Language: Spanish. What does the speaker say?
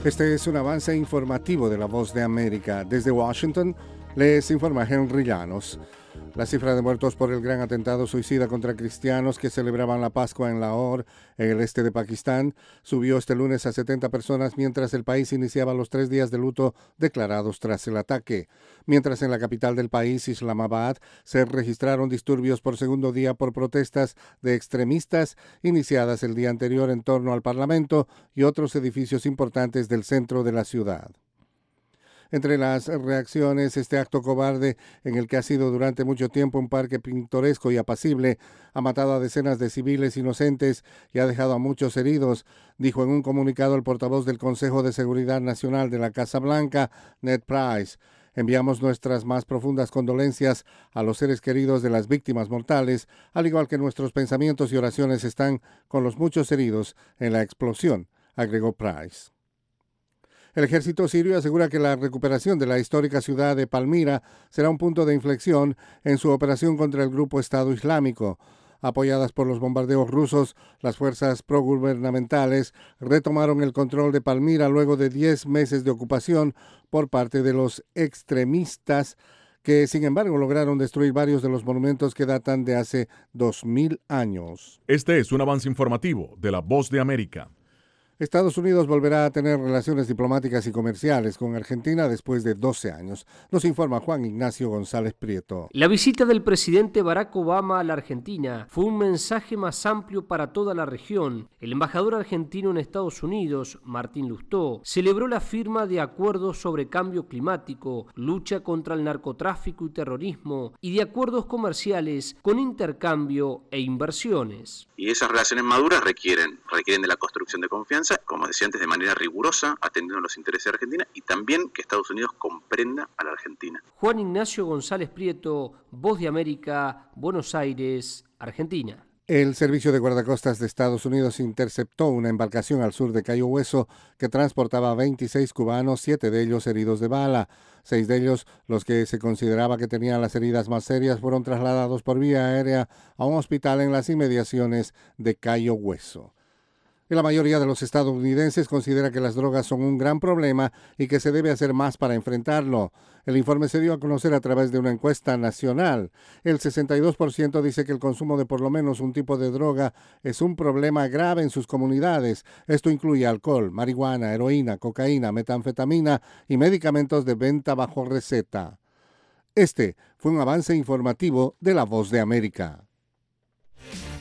Este es un avance informativo de La Voz de América. Desde Washington les informa Henry Llanos. La cifra de muertos por el gran atentado suicida contra cristianos que celebraban la Pascua en Lahore, en el este de Pakistán, subió este lunes a 70 personas mientras el país iniciaba los 3 días de luto declarados tras el ataque. Mientras en la capital del país, Islamabad, se registraron disturbios por segundo día por protestas de extremistas iniciadas el día anterior en torno al Parlamento y otros edificios importantes del centro de la ciudad. Entre las reacciones, este acto cobarde, en el que ha sido durante mucho tiempo un parque pintoresco y apacible, ha matado a decenas de civiles inocentes y ha dejado a muchos heridos, dijo en un comunicado el portavoz del Consejo de Seguridad Nacional de la Casa Blanca, Ned Price. Enviamos nuestras más profundas condolencias a los seres queridos de las víctimas mortales, al igual que nuestros pensamientos y oraciones están con los muchos heridos en la explosión, agregó Price. El ejército sirio asegura que la recuperación de la histórica ciudad de Palmira será un punto de inflexión en su operación contra el grupo Estado Islámico. Apoyadas por los bombardeos rusos, las fuerzas progubernamentales retomaron el control de Palmira luego de 10 meses de ocupación por parte de los extremistas, que sin embargo lograron destruir varios de los monumentos que datan de hace 2000 años. Este es un avance informativo de La Voz de América. Estados Unidos volverá a tener relaciones diplomáticas y comerciales con Argentina después de 12 años. Nos informa Juan Ignacio González Prieto. La visita del presidente Barack Obama a la Argentina fue un mensaje más amplio para toda la región. El embajador argentino en Estados Unidos, Martín Lustó, celebró la firma de acuerdos sobre cambio climático, lucha contra el narcotráfico y terrorismo y de acuerdos comerciales con intercambio e inversiones. Y esas relaciones maduras requieren de la construcción de confianza, como decía antes, de manera rigurosa, atendiendo a los intereses de Argentina y también que Estados Unidos comprenda a la Argentina. Juan Ignacio González Prieto, Voz de América, Buenos Aires, Argentina. El Servicio de Guardacostas de Estados Unidos interceptó una embarcación al sur de Cayo Hueso que transportaba a 26 cubanos, 7 de ellos heridos de bala. 6 de ellos, los que se consideraba que tenían las heridas más serias, fueron trasladados por vía aérea a un hospital en las inmediaciones de Cayo Hueso. Y la mayoría de los estadounidenses considera que las drogas son un gran problema y que se debe hacer más para enfrentarlo. El informe se dio a conocer a través de una encuesta nacional. El 62% dice que el consumo de por lo menos un tipo de droga es un problema grave en sus comunidades. Esto incluye alcohol, marihuana, heroína, cocaína, metanfetamina y medicamentos de venta bajo receta. Este fue un avance informativo de La Voz de América.